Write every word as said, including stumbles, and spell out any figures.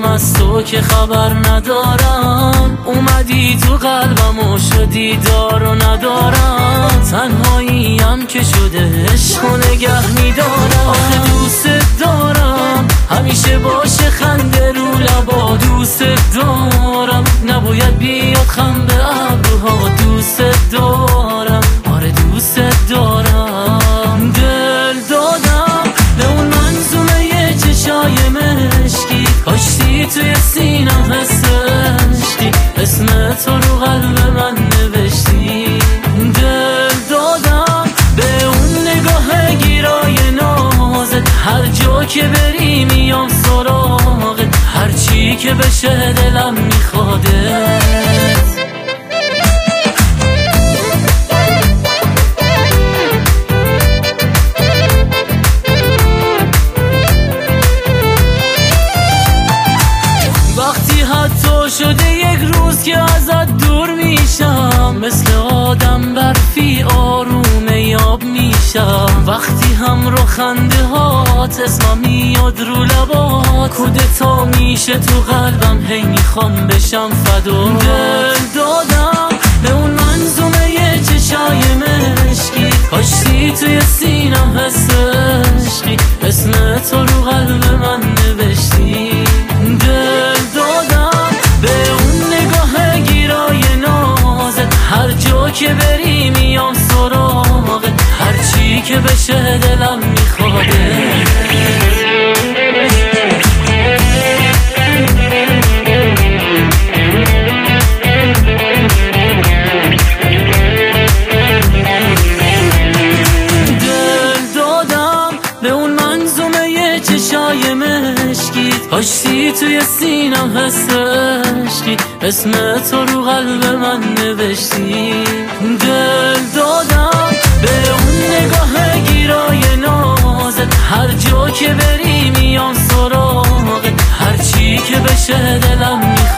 از تو که خبر ندارم، اومدی تو قلبم و شدی دار و ندارم. تنهاییم که شده عشق و نگه میدارم. آخه دوست دارم همیشه باشه خنده رو لبا، دوست دارم نباید بیاد خم به ابروها. دوست دارم آره دوست دارم. دل دادم به اون منظومه چشای مشکی، کاشتی توی سینم حس عشقی، اسم تو رو قلب من نوشتی. دل دادم به اون نگاه گیرای نازت، هر جا که بری میام سراغت، هر چی که بشه دلم میخواده. شده یک روز که ازت دور میشم، مثل آدم برفی آروم یاب میشم. وقتی هم رو خنده هات اسمم میاد رو لبات، کودتا میشه تو قلبم، هی میخوام بشم فدا. دل دادم به اون منظومه چشای مشکی، کاشتی توی سینم حس عشقی، اسم تو رو قلب من نوشتی. دل دادم به اون نگاه گیرای نازت، هر جا که بری میام سراغت، هر چی که بشه دلم میخواده. کاشتی توی سینم حس عشقی، اسم تو رو قلب من نوشتی. دل دادم به اون نگاه گیرای نازت، هر جا که بری میام سراغت، هر چی که بشه دلم میخواد.